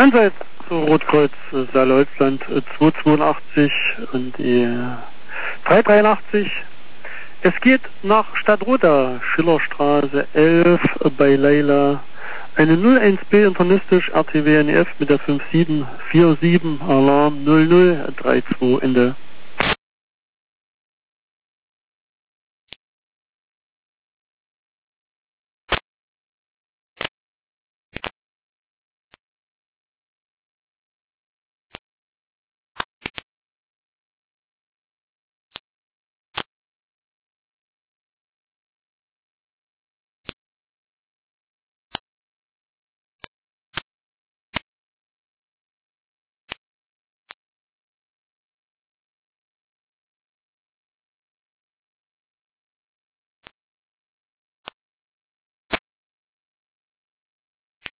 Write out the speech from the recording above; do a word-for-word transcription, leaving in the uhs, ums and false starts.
Einsatz zu Rotkreuz Saarleutsland zweihundertzweiundachtzig und die dreihundertdreiundachtzig. Es geht nach Stadtroda, Schillerstraße elf bei Leila. Eine null eins B internistisch R T W N F mit der fünf sieben vier sieben Alarm null null drei zwei Ende.